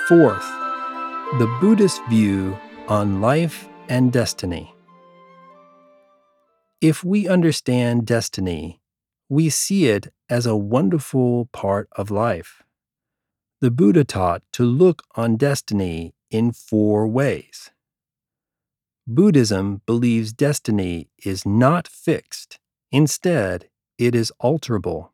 Fourth, the Buddhist view on life and destiny. If we understand destiny, we see it as a wonderful part of life. The Buddha taught to look on destiny in 4 ways. Buddhism believes destiny is not fixed. Instead, it is alterable.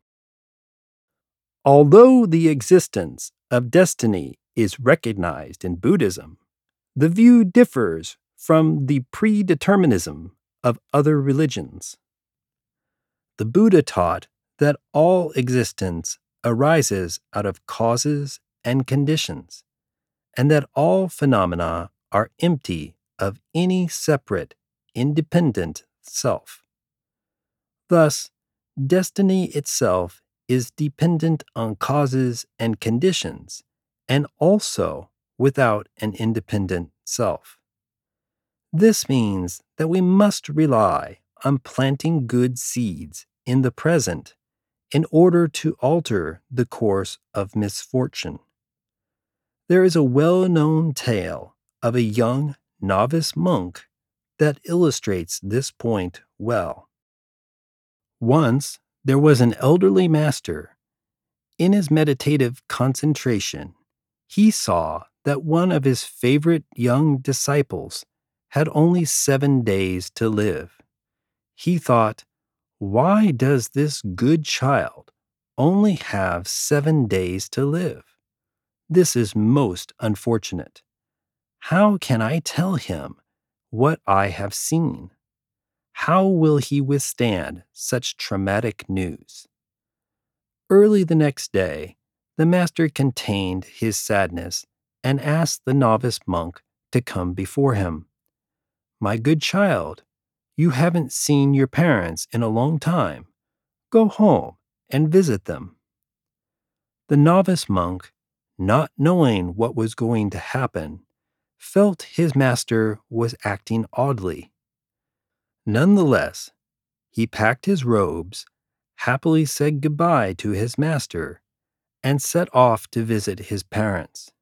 Although the existence of destiny is recognized in Buddhism, the view differs from the predeterminism of other religions. The Buddha taught that all existence arises out of causes and conditions, and that all phenomena are empty of any separate, independent self. Thus, destiny itself is dependent on causes and conditions, and also without an independent self. This means that we must rely on planting good seeds in the present in order to alter the course of misfortune. There is a well-known tale of a young novice monk that illustrates this point well. Once there was an elderly master. In his meditative concentration, he saw that one of his favorite young disciples had only 7 days to live. He thought, "Why does this good child only have 7 days to live? This is most unfortunate. How can I tell him what I have seen? How will he withstand such traumatic news?" Early the next day, the master contained his sadness and asked the novice monk to come before him. "My good child, you haven't seen your parents in a long time. Go home and visit them." The novice monk, not knowing what was going to happen, felt his master was acting oddly. Nonetheless, he packed his robes, happily said goodbye to his master, and set off to visit his parents.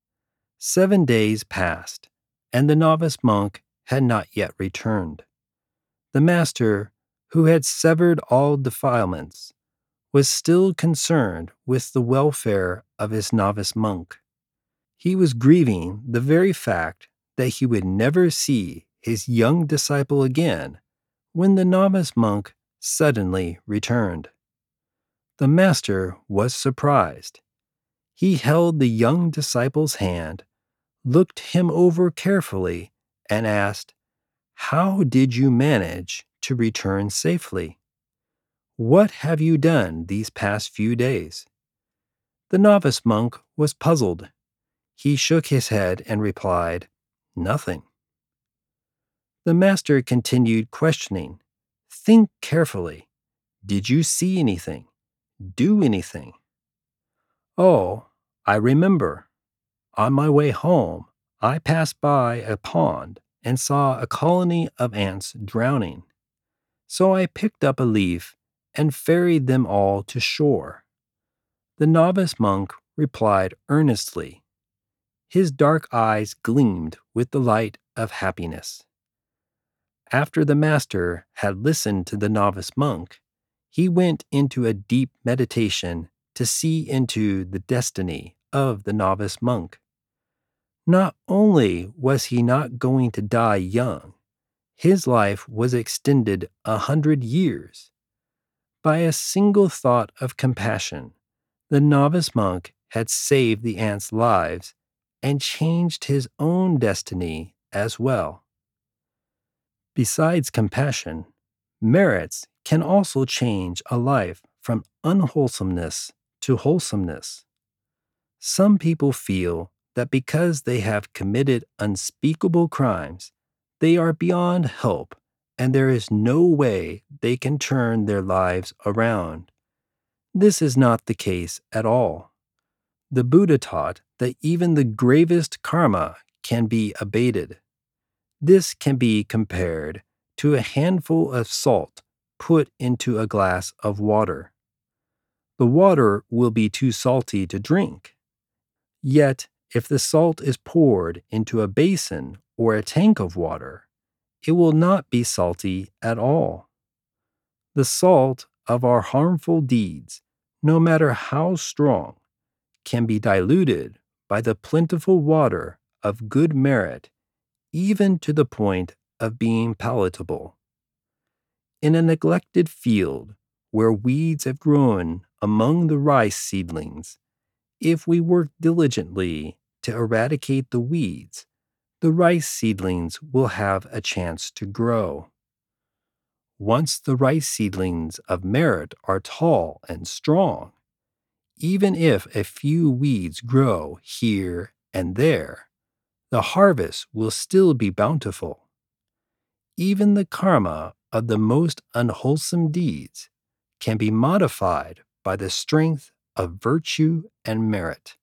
7 days passed, and the novice monk had not yet returned. The master, who had severed all defilements, was still concerned with the welfare of his novice monk. He was grieving the very fact that he would never see his young disciple again when the novice monk suddenly returned. The master was surprised. He held the young disciple's hand, looked him over carefully, and asked, "How did you manage to return safely? What have you done these past few days?" The novice monk was puzzled. He shook his head and replied, "Nothing." The master continued questioning. "Think carefully. Did you see anything? Do anything?" "Oh, I remember. On my way home, I passed by a pond and saw a colony of ants drowning. So I picked up a leaf and ferried them all to shore." The novice monk replied earnestly. His dark eyes gleamed with the light of happiness. After the master had listened to the novice monk, he went into a deep meditation to see into the destiny of the novice monk. Not only was he not going to die young, his life was extended 100 years. By a single thought of compassion, the novice monk had saved the ants' lives and changed his own destiny as well. Besides compassion, merits can also change a life from unwholesomeness to wholesomeness. Some people feel that because they have committed unspeakable crimes, they are beyond help and there is no way they can turn their lives around. This is not the case at all. The Buddha taught that even the gravest karma can be abated. This can be compared to a handful of salt put into a glass of water. The water will be too salty to drink. Yet, If the salt is poured into a basin or a tank of water, it will not be salty at all. The salt of our harmful deeds, no matter how strong, can be diluted by the plentiful water of good merit, even to the point of being palatable. In a neglected field where weeds have grown among the rice seedlings, if we work diligently to eradicate the weeds, the rice seedlings will have a chance to grow. Once the rice seedlings of merit are tall and strong, even if a few weeds grow here and there, the harvest will still be bountiful. Even the karma of the most unwholesome deeds can be modified by the strength of virtue and merit.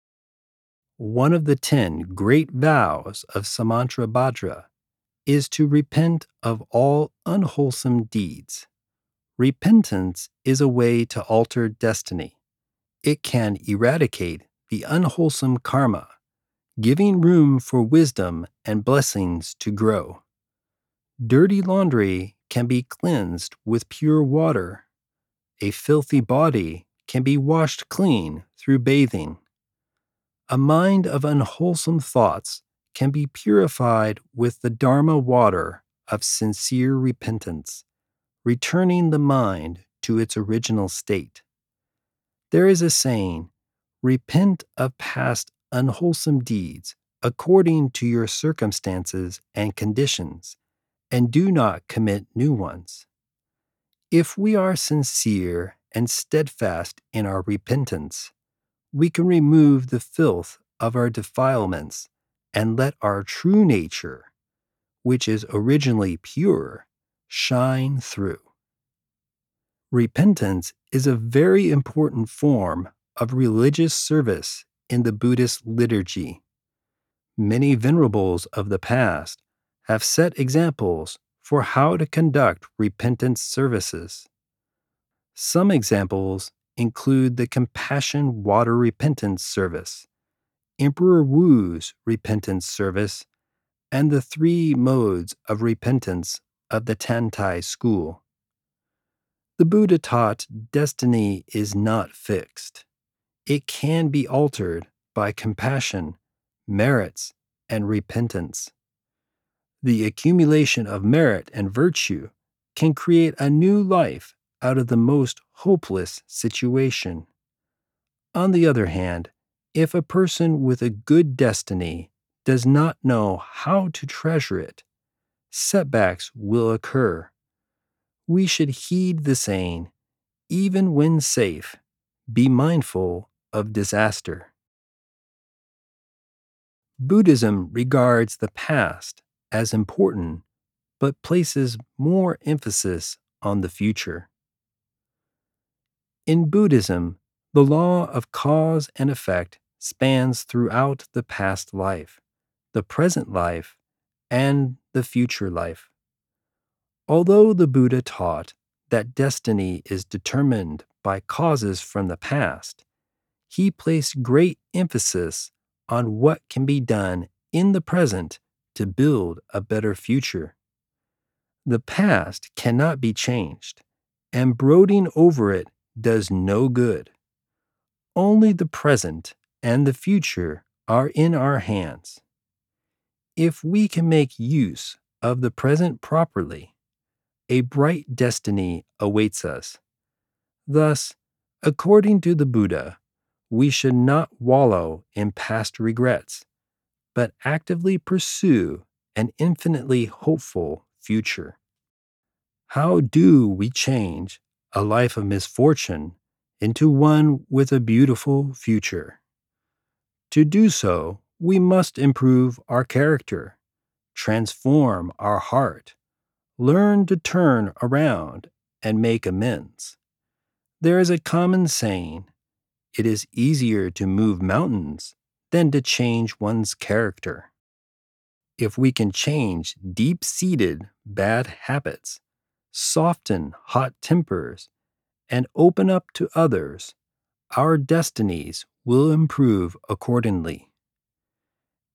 One of the 10 great vows of Samantrabhadra is to repent of all unwholesome deeds. Repentance is a way to alter destiny. It can eradicate the unwholesome karma, giving room for wisdom and blessings to grow. Dirty laundry can be cleansed with pure water. A filthy body can be washed clean through bathing. A mind of unwholesome thoughts can be purified with the Dharma water of sincere repentance, returning the mind to its original state. There is a saying, repent of past unwholesome deeds according to your circumstances and conditions, and do not commit new ones. If we are sincere and steadfast in our repentance, we can remove the filth of our defilements and let our true nature, which is originally pure, shine through. Repentance is a very important form of religious service in the Buddhist liturgy. Many venerables of the past have set examples for how to conduct repentance services. Some examples include the Compassion Water Repentance Service, Emperor Wu's Repentance Service, and the 3 modes of repentance of the Tantai school. The Buddha taught destiny is not fixed. It can be altered by compassion, merits, and repentance. The accumulation of merit and virtue can create a new life out of the most hopeless situation. On the other hand, if a person with a good destiny does not know how to treasure it, setbacks will occur. We should heed the saying, even when safe, be mindful of disaster. Buddhism regards the past as important, but places more emphasis on the future. In Buddhism, the law of cause and effect spans throughout the past life, the present life, and the future life. Although the Buddha taught that destiny is determined by causes from the past, he placed great emphasis on what can be done in the present to build a better future. The past cannot be changed, and brooding over it does no good. Only the present and the future are in our hands. If we can make use of the present properly, a bright destiny awaits us. Thus, according to the Buddha, we should not wallow in past regrets, but actively pursue an infinitely hopeful future. How do we change a life of misfortune into one with a beautiful future? To do so, we must improve our character, transform our heart, learn to turn around and make amends. There is a common saying, it is easier to move mountains than to change one's character. If we can change deep-seated bad habits, soften hot tempers, and open up to others, our destinies will improve accordingly.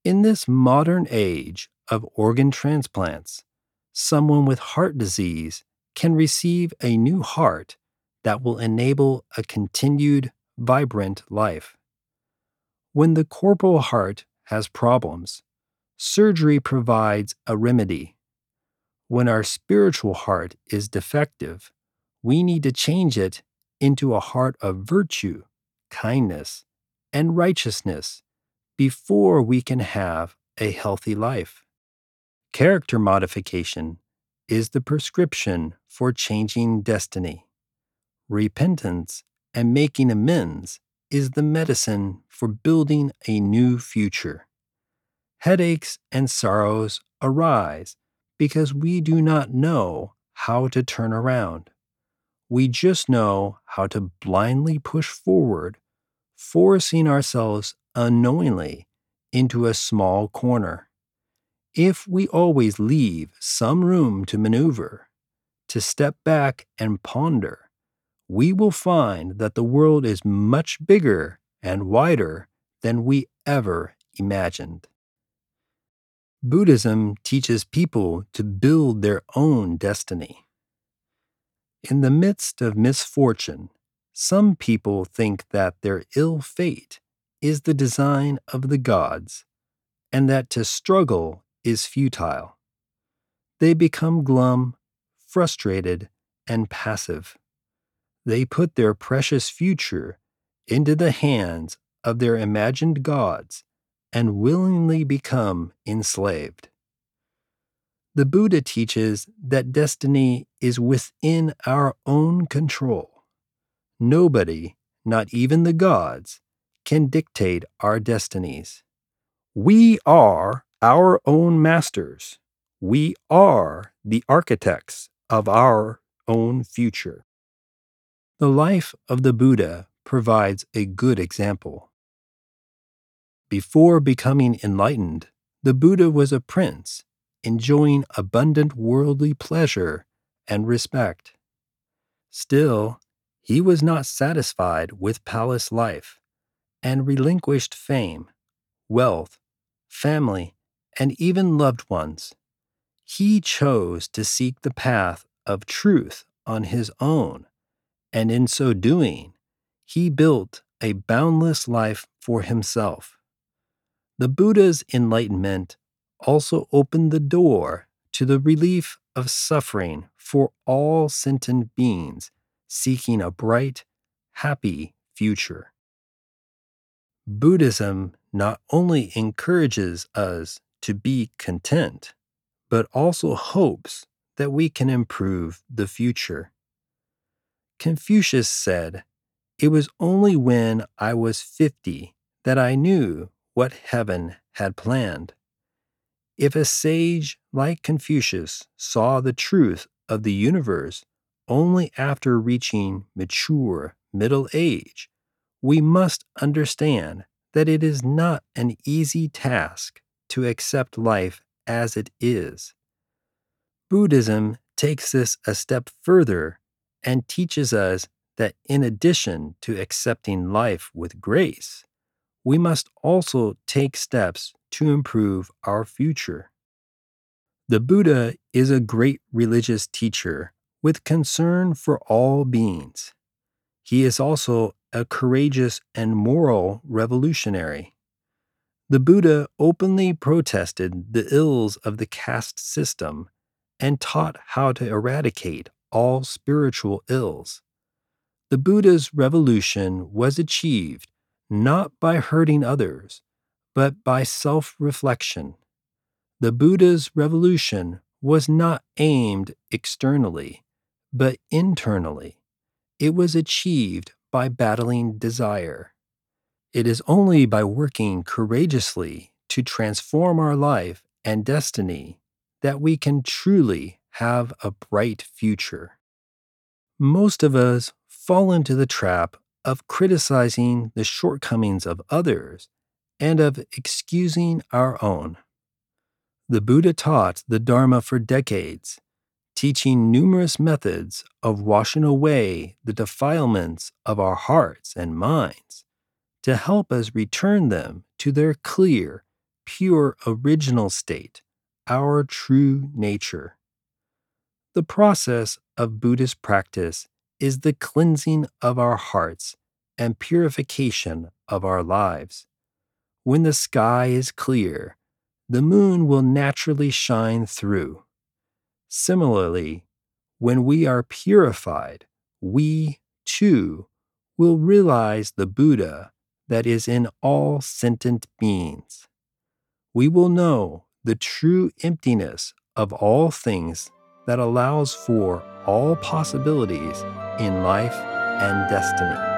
In this modern age of organ transplants, someone with heart disease can receive a new heart that will enable a continued, vibrant life. When the corporal heart has problems, surgery provides a remedy. When our spiritual heart is defective, we need to change it into a heart of virtue, kindness, and righteousness before we can have a healthy life. Character modification is the prescription for changing destiny. Repentance and making amends is the medicine for building a new future. Headaches and sorrows arise because we do not know how to turn around. We just know how to blindly push forward, forcing ourselves unknowingly into a small corner. If we always leave some room to maneuver, to step back and ponder, we will find that the world is much bigger and wider than we ever imagined. Buddhism teaches people to build their own destiny. In the midst of misfortune, some people think that their ill fate is the design of the gods, and that to struggle is futile. They become glum, frustrated, and passive. They put their precious future into the hands of their imagined gods and willingly become enslaved. The Buddha teaches that destiny is within our own control. Nobody, not even the gods, can dictate our destinies. We are our own masters. We are the architects of our own future. The life of the Buddha provides a good example. Before becoming enlightened, the Buddha was a prince, enjoying abundant worldly pleasure and respect. Still, he was not satisfied with palace life and relinquished fame, wealth, family, and even loved ones. He chose to seek the path of truth on his own, and in so doing, he built a boundless life for himself. The Buddha's enlightenment also opened the door to the relief of suffering for all sentient beings seeking a bright, happy future. Buddhism not only encourages us to be content, but also hopes that we can improve the future. Confucius said, "It was only when I was 50 that I knew what heaven had planned." If a sage like Confucius saw the truth of the universe only after reaching mature middle age, we must understand that it is not an easy task to accept life as it is. Buddhism takes this a step further and teaches us that in addition to accepting life with grace, we must also take steps to improve our future. The Buddha is a great religious teacher with concern for all beings. He is also a courageous and moral revolutionary. The Buddha openly protested the ills of the caste system and taught how to eradicate all spiritual ills. The Buddha's revolution was achieved not by hurting others, but by self-reflection. The Buddha's revolution was not aimed externally, but internally. It was achieved by battling desire. It is only by working courageously to transform our life and destiny that we can truly have a bright future. Most of us fall into the trap of criticizing the shortcomings of others and of excusing our own. The Buddha taught the Dharma for decades, teaching numerous methods of washing away the defilements of our hearts and minds to help us return them to their clear, pure original state, our true nature. The process of Buddhist practice is the cleansing of our hearts and purification of our lives. When the sky is clear, the moon will naturally shine through. Similarly, when we are purified, we, too, will realize the Buddha that is in all sentient beings. We will know the true emptiness of all things that allows for all possibilities in life and destiny.